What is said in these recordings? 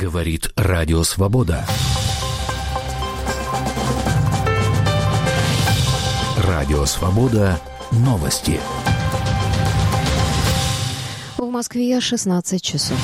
Говорит Радио Свобода. Радио Свобода. Новости. В Москве 16 часов.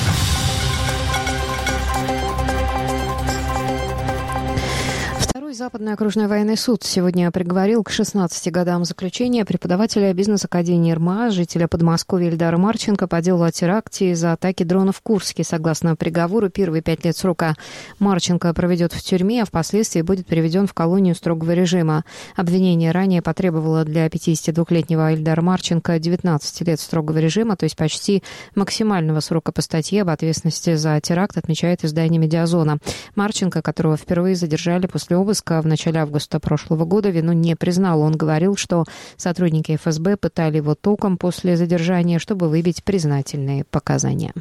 Западный окружной военный суд сегодня приговорил к 16 годам заключения преподавателя бизнес-академии РМА, жителя Подмосковья Ильдара Марченко по делу о теракте из-за атаки дрона в Курске. Согласно приговору, первые 5 лет срока Марченко проведет в тюрьме, а впоследствии будет переведен в колонию строгого режима. Обвинение ранее потребовало для 52-летнего Ильдара Марченко 19 лет строгого режима, то есть почти максимального срока по статье об ответственности за теракт, отмечает издание «Медиазона». Марченко, которого впервые задержали после обыска в начале августа прошлого года, вину не признал. Он говорил, что сотрудники ФСБ пытали его током после задержания, чтобы выбить признательные показания.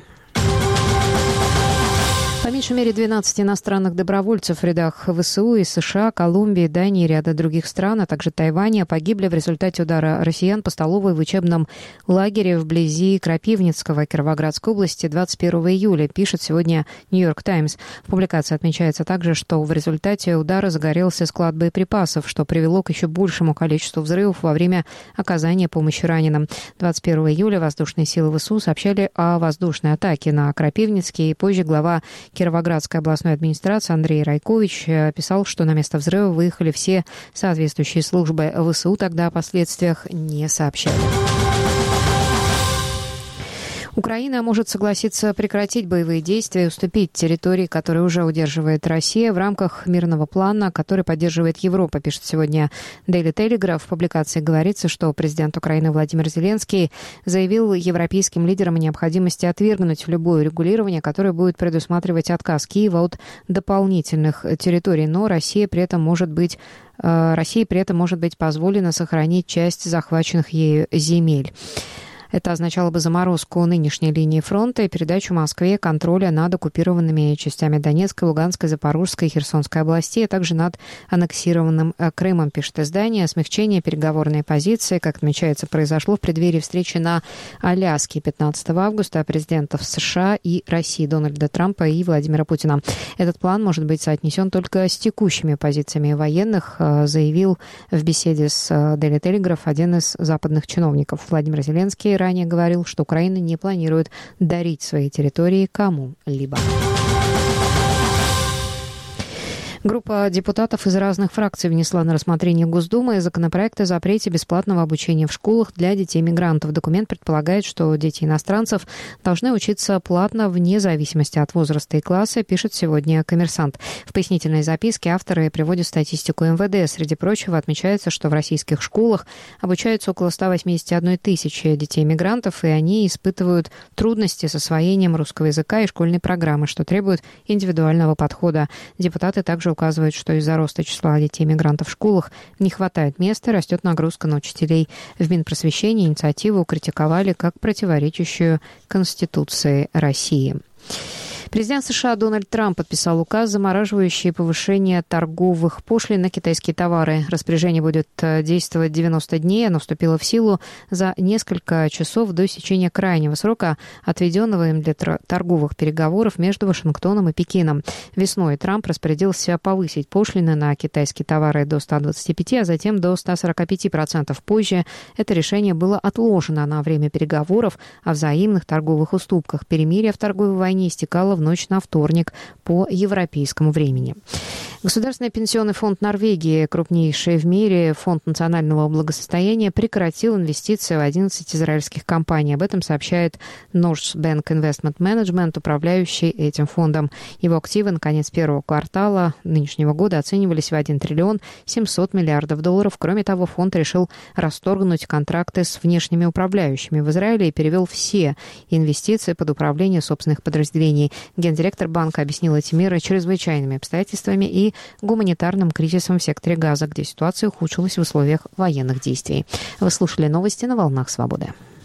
По меньшей мере 12 иностранных добровольцев в рядах ВСУ из США, Колумбии, Дании и ряда других стран, а также Тайваня погибли в результате удара россиян по столовой в учебном лагере вблизи Крапивницкого Кировоградской области 21 июля, пишет сегодня «Нью-Йорк Таймс». В публикации отмечается также, что в результате удара загорелся склад боеприпасов, что привело к еще большему количеству взрывов во время оказания помощи раненым. 21 июля воздушные силы ВСУ сообщали о воздушной атаке на Крапивницкий, и позже глава Кировоградской областной администрации Андрей Райкович писал, что на место взрыва выехали все соответствующие службы. ВСУ тогда о последствиях не сообщали. Украина может согласиться прекратить боевые действия и уступить территории, которые уже удерживает Россия, в рамках мирного плана, который поддерживает Европа, пишет сегодня Daily Telegraph. В публикации говорится, что президент Украины Владимир Зеленский заявил европейским лидерам о необходимости отвергнуть любое регулирование, которое будет предусматривать отказ Киева от дополнительных территорий, но России при этом может быть позволено сохранить часть захваченных ею земель. Это означало бы заморозку нынешней линии фронта и передачу Москве контроля над оккупированными частями Донецкой, Луганской, Запорожской и Херсонской областей, а также над аннексированным Крымом, пишет издание. Смягчение переговорной позиции, как отмечается, произошло в преддверии встречи на Аляске 15 августа президентов США и России Дональда Трампа и Владимира Путина. Этот план может быть соотнесен только с текущими позициями военных, заявил в беседе с Daily Telegraph один из западных чиновников. Владимир Зеленский ранее говорил, что Украина не планирует дарить свои территории кому-либо. Группа депутатов из разных фракций внесла на рассмотрение Госдумы законопроект о запрете бесплатного обучения в школах для детей-мигрантов. Документ предполагает, что дети иностранцев должны учиться платно вне зависимости от возраста и класса, пишет сегодня «Коммерсант». В пояснительной записке авторы приводят статистику МВД. Среди прочего отмечается, что в российских школах обучаются около 181 тысячи детей-мигрантов, и они испытывают трудности с освоением русского языка и школьной программы, что требует индивидуального подхода. Депутаты также указывают, что из-за роста числа детей-мигрантов в школах не хватает места, растет нагрузка на учителей. В Минпросвещении инициативу критиковали как противоречащую Конституции России. Президент США Дональд Трамп подписал указ, замораживающий повышение торговых пошлин на китайские товары. Распоряжение будет действовать 90 дней. Оно вступило в силу за несколько часов до истечения крайнего срока, отведенного им для торговых переговоров между Вашингтоном и Пекином. Весной Трамп распорядился повысить пошлины на китайские товары до 125, а затем до 145%. Позже это решение было отложено на время переговоров о взаимных торговых уступках. Перемирие в торговой войне истекало в ночь на вторник по европейскому времени. Государственный пенсионный фонд Норвегии, крупнейший в мире фонд национального благосостояния, прекратил инвестиции в 11 израильских компаний. Об этом сообщает Norges Bank Investment Management, управляющий этим фондом. Его активы на конец первого квартала нынешнего года оценивались в 1 триллион 700 миллиардов долларов. Кроме того, фонд решил расторгнуть контракты с внешними управляющими в Израиле и перевел все инвестиции под управление собственных подразделений. Гендиректор банка объяснил эти меры чрезвычайными обстоятельствами и гуманитарным кризисом в секторе Газа, где ситуация ухудшилась в условиях военных действий. Вы слушали новости на «Волнах Свободы».